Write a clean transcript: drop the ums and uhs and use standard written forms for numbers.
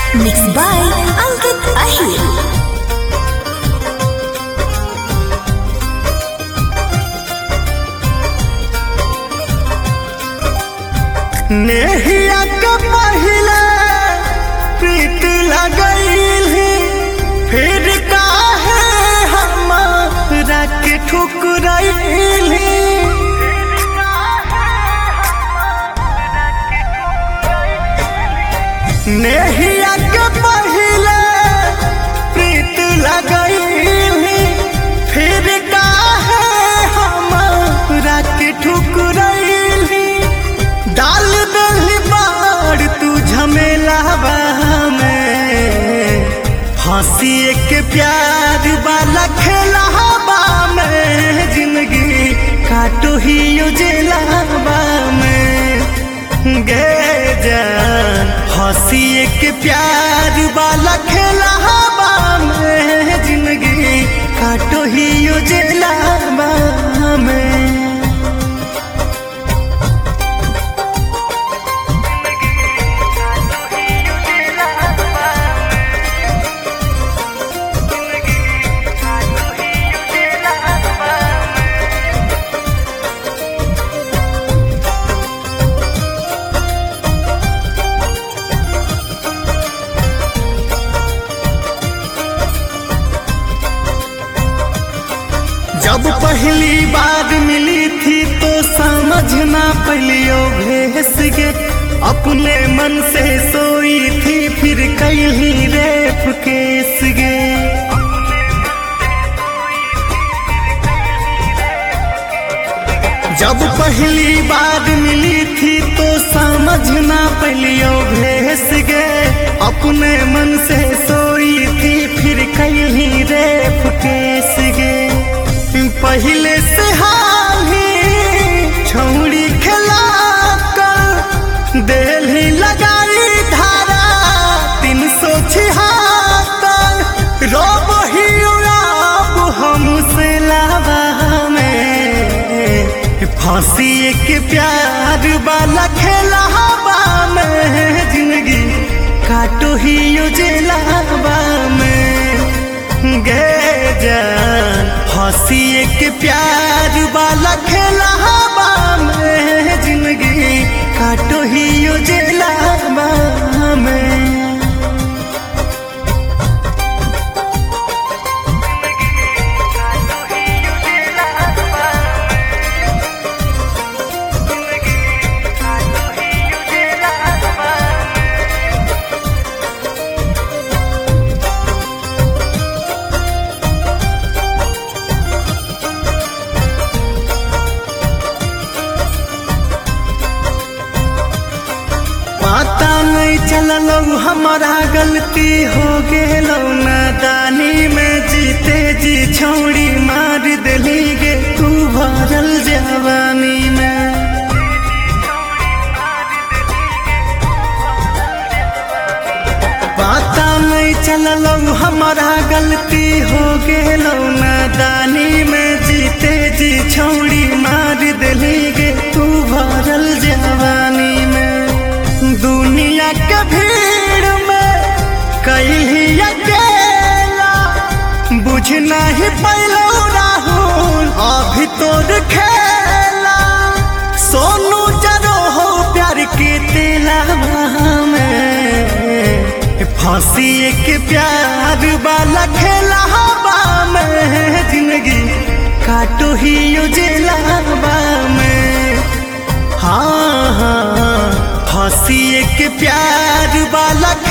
Mixed by Ankit Ahir. नेहिया के पहिले प्रीत लगईल फिर काहे हमरा के ठुकराईल। नेहिया के पहिले प्रीत लगईल फिर काहे हमरा के ठुकराईल। डाल दही बाड़ तू झमेला में हंसी के प्यार वाला खेला में जिंदगी काटो ही उजेला में गे जान। हंसी के प्यार वाला खेला में जिंदगी काटो ही उजेला में। जब पहली बार मिली थी तो समझ ना पलियो भेस गे। अपने मन से सोई थी फिर कहीं रेप केस गे। जब पहली बार मिली थी तो समझ ना पलियो भेस गे। अपने मन से सोई थी फिर कहीं रेप केस गे। पहले से हाली छौड़ी खिला कर दिल ही लगाई धारा 376 रो ही अब हमसे लावा में फांसी के प्यार वाला खेला में जिंदगी काटो ही उजेला में गे जान। हंसी के प्यार वाला खेला में जिंदगी काटो ही उजेला में। पता नहीं चललो हमारा गलती हो गेलो नादानी में। जीते जी छोड़ी मार दिली गे तू भरल जवानी में। पता नहीं चललो हमारा गलती हो गेलो नादानी में। जीते जी छोड़ी मार दिली गे तू भरल जवानी में। दुनिया के भीड़ में कहीं अकेला बुझ नहीं पैलो राहुल अभी तोर खेला। सोनू जरो हो प्यार के तेला में फांसी के प्यार वाला खेला में जिंदगी काटो ही उजेला में। हाँ हाँ हंसी के प्यार वाला